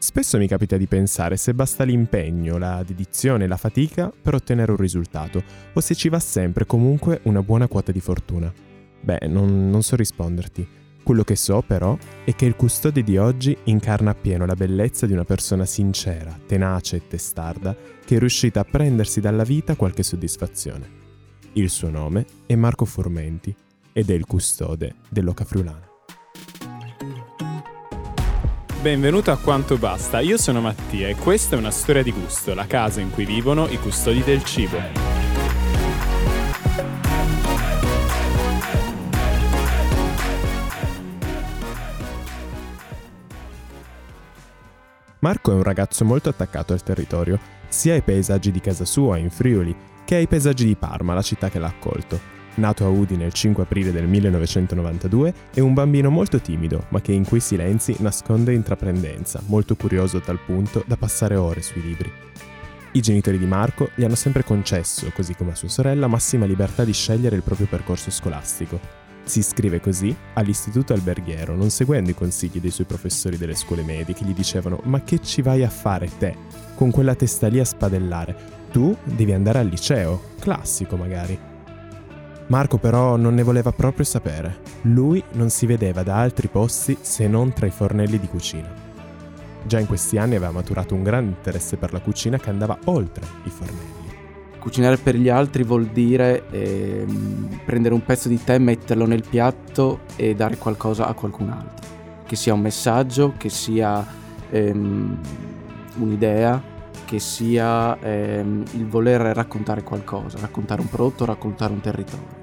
Spesso mi capita di pensare se basta l'impegno, la dedizione e la fatica per ottenere un risultato, o se ci va sempre comunque una buona quota di fortuna. Non so risponderti. Quello che so però è che il custode di oggi incarna appieno la bellezza di una persona sincera, tenace e testarda che è riuscita a prendersi dalla vita qualche soddisfazione. Il suo nome è Marco Formenti ed è il custode dell'Oca Friulana. Benvenuto a Quanto Basta, io sono Mattia e questa è una storia di gusto, la casa in cui vivono i custodi del cibo. Marco è un ragazzo molto attaccato al territorio, sia ai paesaggi di casa sua, in Friuli, che ai paesaggi di Parma, la città che l'ha accolto. Nato a Udine il 5 aprile del 1992, è un bambino molto timido, ma che in quei silenzi nasconde intraprendenza, molto curioso a tal punto da passare ore sui libri. I genitori di Marco gli hanno sempre concesso, così come a sua sorella, massima libertà di scegliere il proprio percorso scolastico. Si iscrive così all'istituto alberghiero, non seguendo i consigli dei suoi professori delle scuole medie che gli dicevano «Ma che ci vai a fare te? Con quella testa lì a spadellare? Tu devi andare al liceo, classico magari». Marco però non ne voleva proprio sapere. Lui non si vedeva da altri posti se non tra i fornelli di cucina. Già in questi anni aveva maturato un grande interesse per la cucina che andava oltre i fornelli. Cucinare per gli altri vuol dire prendere un pezzo di tè, metterlo nel piatto e dare qualcosa a qualcun altro. Che sia un messaggio, che sia un'idea, che sia il voler raccontare qualcosa, raccontare un prodotto, raccontare un territorio.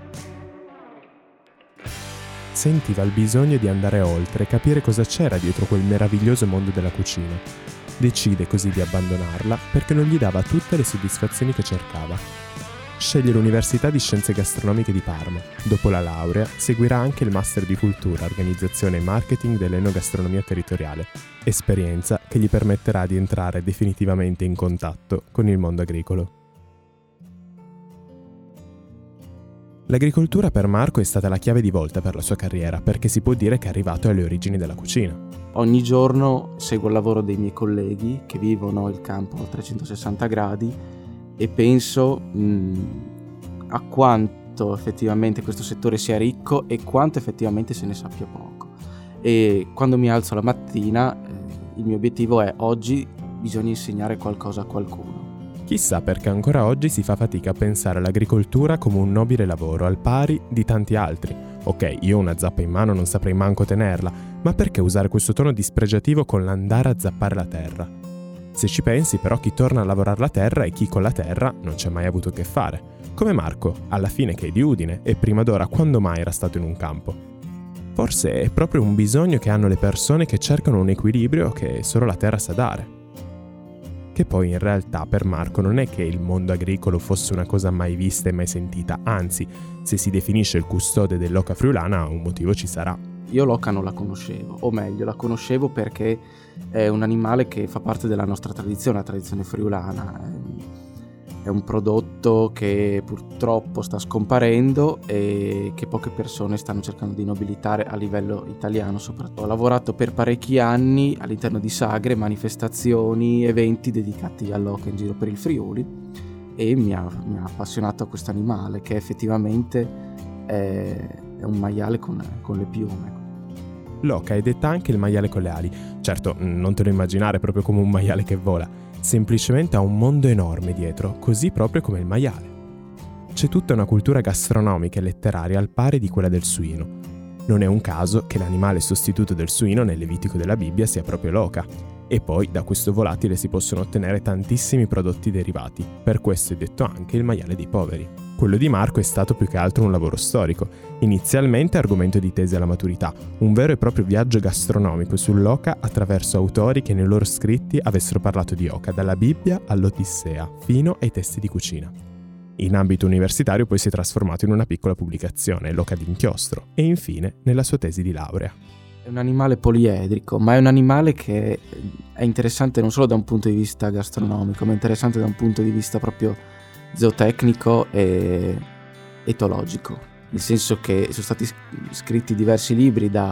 Sentiva il bisogno di andare oltre e capire cosa c'era dietro quel meraviglioso mondo della cucina. Decide così di abbandonarla perché non gli dava tutte le soddisfazioni che cercava. Sceglie l'Università di Scienze Gastronomiche di Parma. Dopo la laurea seguirà anche il Master di Cultura, Organizzazione e Marketing dell'Enogastronomia Territoriale, esperienza che gli permetterà di entrare definitivamente in contatto con il mondo agricolo. L'agricoltura per Marco è stata la chiave di volta per la sua carriera, perché si può dire che è arrivato alle origini della cucina. Ogni giorno seguo il lavoro dei miei colleghi che vivono il campo a 360 gradi e penso a quanto effettivamente questo settore sia ricco e quanto effettivamente se ne sappia poco. E quando mi alzo la mattina il mio obiettivo è: oggi bisogna insegnare qualcosa a qualcuno. Chissà perché ancora oggi si fa fatica a pensare all'agricoltura come un nobile lavoro al pari di tanti altri. Ok, io una zappa in mano non saprei manco tenerla, ma perché usare questo tono dispregiativo con l'andare a zappare la terra? Se ci pensi però, chi torna a lavorare la terra e chi con la terra non ci ha mai avuto che fare. Come Marco, alla fine che è di Udine e prima d'ora quando mai era stato in un campo. Forse è proprio un bisogno che hanno le persone che cercano un equilibrio che solo la terra sa dare. Che poi in realtà per Marco non è che il mondo agricolo fosse una cosa mai vista e mai sentita, anzi, se si definisce il custode dell'Oca Friulana un motivo ci sarà. Io l'oca non la conoscevo, o meglio, la conoscevo perché è un animale che fa parte della nostra tradizione, la tradizione friulana. È un prodotto che purtroppo sta scomparendo e che poche persone stanno cercando di nobilitare a livello italiano soprattutto. Ho lavorato per parecchi anni all'interno di sagre, manifestazioni, eventi dedicati all'oca in giro per il Friuli e mi ha appassionato a questo animale che effettivamente è un maiale con le piume. L'oca è detta anche il maiale con le ali. Certo, non te lo immaginare proprio come un maiale che vola. Semplicemente ha un mondo enorme dietro, così proprio come il maiale. C'è tutta una cultura gastronomica e letteraria al pari di quella del suino. Non è un caso che l'animale sostituto del suino nel Levitico della Bibbia sia proprio l'oca. E poi da questo volatile si possono ottenere tantissimi prodotti derivati, per questo è detto anche il maiale dei poveri. Quello di Marco è stato più che altro un lavoro storico, inizialmente argomento di tesi alla maturità, un vero e proprio viaggio gastronomico sull'oca attraverso autori che nei loro scritti avessero parlato di oca, dalla Bibbia all'Odissea, fino ai testi di cucina. In ambito universitario poi si è trasformato in una piccola pubblicazione, l'oca d'inchiostro, e infine nella sua tesi di laurea. È un animale poliedrico, ma è un animale che è interessante non solo da un punto di vista gastronomico, ma è interessante da un punto di vista proprio zootecnico e etologico, nel senso che sono stati scritti diversi libri da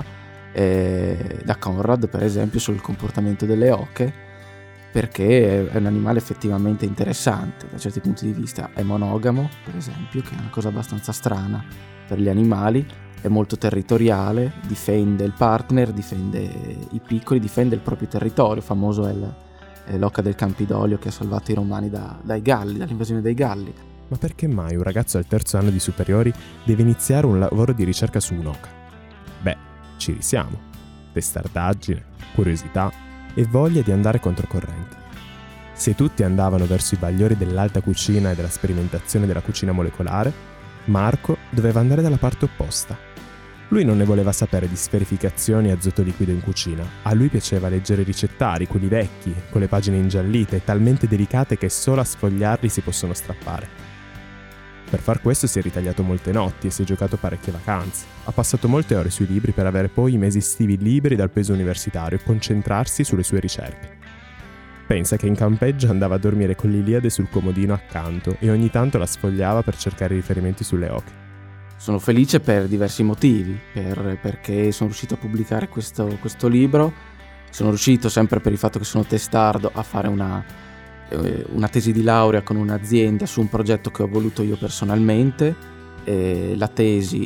da Conrad, per esempio, sul comportamento delle oche, perché è un animale effettivamente interessante da certi punti di vista. È monogamo, per esempio, che è una cosa abbastanza strana per gli animali, è molto territoriale, difende il partner, difende i piccoli, difende il proprio territorio. Famoso è l'oca del Campidoglio che ha salvato i romani dai Galli, dall'invasione dei Galli. Ma perché mai un ragazzo al terzo anno di superiori deve iniziare un lavoro di ricerca su un'oca? Beh, ci risiamo. Testardaggine, curiosità e voglia di andare controcorrente. Se tutti andavano verso i bagliori dell'alta cucina e della sperimentazione della cucina molecolare, Marco doveva andare dalla parte opposta. Lui non ne voleva sapere di sferificazioni e azoto liquido in cucina. A lui piaceva leggere i ricettari, quelli vecchi, con le pagine ingiallite e talmente delicate che solo a sfogliarli si possono strappare. Per far questo si è ritagliato molte notti e si è giocato parecchie vacanze. Ha passato molte ore sui libri per avere poi i mesi estivi liberi dal peso universitario e concentrarsi sulle sue ricerche. Pensa che in campeggio andava a dormire con l'Iliade sul comodino accanto e ogni tanto la sfogliava per cercare riferimenti sulle oche. Sono felice per diversi motivi, perché sono riuscito a pubblicare questo libro, sono riuscito, sempre per il fatto che sono testardo, a fare una tesi di laurea con un'azienda su un progetto che ho voluto io personalmente. La tesi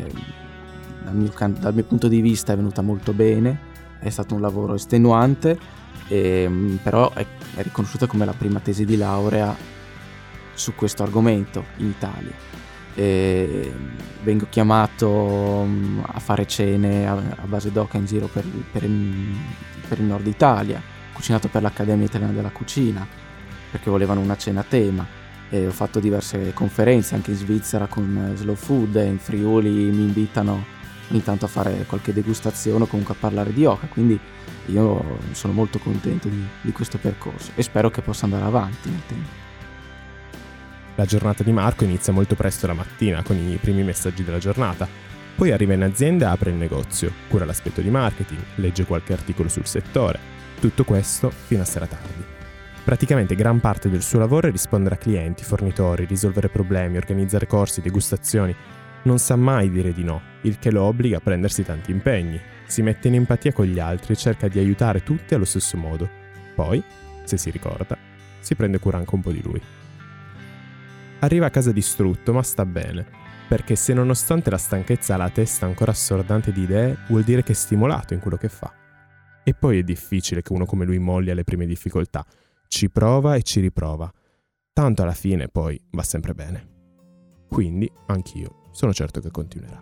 dal mio punto di vista è venuta molto bene, è stato un lavoro estenuante, però è riconosciuta come la prima tesi di laurea su questo argomento in Italia. Vengo chiamato a fare cene a base d'oca in giro per il nord Italia, cucinato per l'Accademia Italiana della Cucina perché volevano una cena a tema, e ho fatto diverse conferenze anche in Svizzera con Slow Food, e in Friuli mi invitano ogni tanto a fare qualche degustazione o comunque a parlare di oca, quindi io sono molto contento di questo percorso e spero che possa andare avanti nel tempo. La giornata di Marco inizia molto presto la mattina con i primi messaggi della giornata, poi arriva in azienda e apre il negozio, cura l'aspetto di marketing, legge qualche articolo sul settore, tutto questo fino a sera tardi. Praticamente gran parte del suo lavoro è rispondere a clienti, fornitori, risolvere problemi, organizzare corsi, degustazioni. Non sa mai dire di no, il che lo obbliga a prendersi tanti impegni. Si mette in empatia con gli altri e cerca di aiutare tutti allo stesso modo. Poi, se si ricorda, si prende cura anche un po' di lui. Arriva a casa distrutto, ma sta bene, perché se nonostante la stanchezza ha la testa ancora assordante di idee, vuol dire che è stimolato in quello che fa. E poi è difficile che uno come lui molli alle prime difficoltà. Ci prova e ci riprova. Tanto alla fine poi va sempre bene. Quindi anch'io sono certo che continuerà.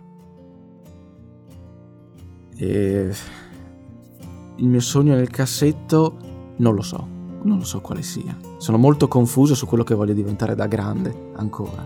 Il mio sogno nel cassetto non lo so quale sia. Sono molto confuso su quello che voglio diventare da grande ancora.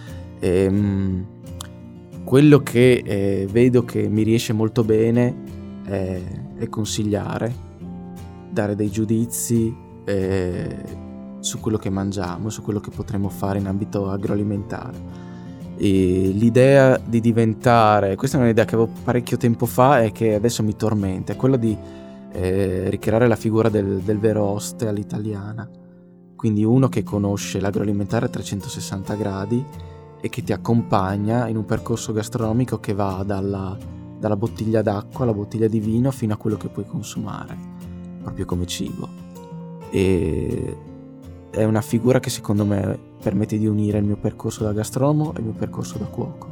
Quello che vedo che mi riesce molto bene è consigliare, dare dei giudizi su quello che mangiamo, su quello che potremmo fare in ambito agroalimentare. E l'idea di diventare, questa è un'idea che avevo parecchio tempo fa e che adesso mi tormenta, è quella di ricreare la figura del vero oste all'italiana, quindi uno che conosce l'agroalimentare a 360 gradi e che ti accompagna in un percorso gastronomico che va dalla bottiglia d'acqua alla bottiglia di vino fino a quello che puoi consumare proprio come cibo. E è una figura che secondo me permette di unire il mio percorso da gastronomo e il mio percorso da cuoco.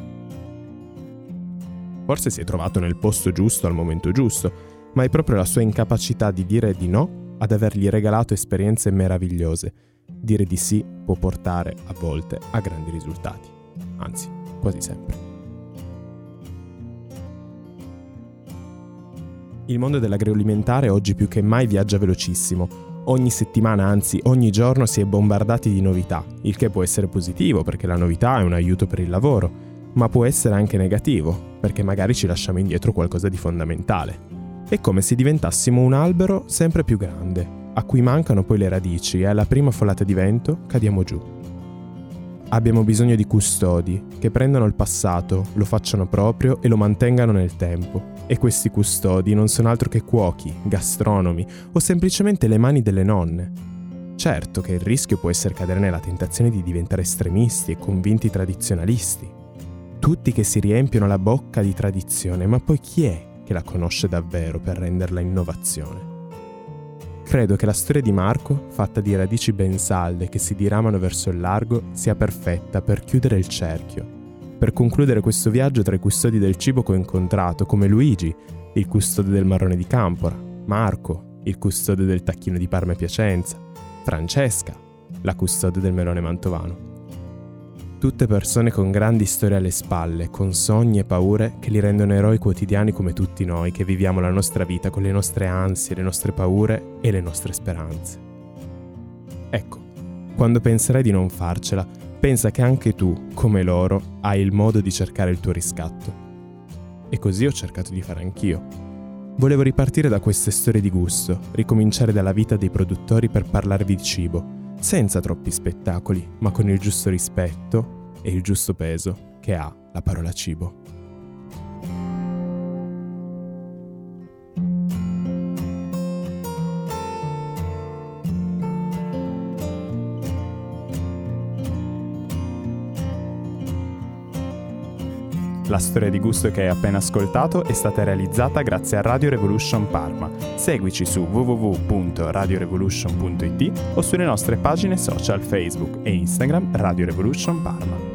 Forse si è trovato nel posto giusto al momento giusto, ma è proprio la sua incapacità di dire di no ad avergli regalato esperienze meravigliose. Dire di sì può portare a volte a grandi risultati, anzi, quasi sempre. Il mondo dell'agroalimentare oggi più che mai viaggia velocissimo. Ogni settimana, anzi ogni giorno, si è bombardati di novità, il che può essere positivo perché la novità è un aiuto per il lavoro, ma può essere anche negativo perché magari ci lasciamo indietro qualcosa di fondamentale. È come se diventassimo un albero sempre più grande, a cui mancano poi le radici e alla prima folata di vento cadiamo giù. Abbiamo bisogno di custodi che prendano il passato, lo facciano proprio e lo mantengano nel tempo. E questi custodi non sono altro che cuochi, gastronomi o semplicemente le mani delle nonne. Certo che il rischio può essere cadere nella tentazione di diventare estremisti e convinti tradizionalisti. Tutti che si riempiono la bocca di tradizione, ma poi chi è che la conosce davvero per renderla innovazione. Credo che la storia di Marco, fatta di radici ben salde che si diramano verso il largo, sia perfetta per chiudere il cerchio, per concludere questo viaggio tra i custodi del cibo che ho incontrato, come Luigi, il custode del marrone di Campora, Marco, il custode del tacchino di Parma e Piacenza, Francesca, la custode del melone mantovano. Tutte persone con grandi storie alle spalle, con sogni e paure che li rendono eroi quotidiani come tutti noi che viviamo la nostra vita con le nostre ansie, le nostre paure e le nostre speranze. Ecco, quando penserai di non farcela, pensa che anche tu, come loro, hai il modo di cercare il tuo riscatto. E così ho cercato di fare anch'io. Volevo ripartire da queste storie di gusto, ricominciare dalla vita dei produttori per parlarvi di cibo, senza troppi spettacoli, ma con il giusto rispetto e il giusto peso che ha la parola cibo. La storia di gusto che hai appena ascoltato è stata realizzata grazie a Radio Revolution Parma. Seguici su www.radiorevolution.it o sulle nostre pagine social Facebook e Instagram Radio Revolution Parma.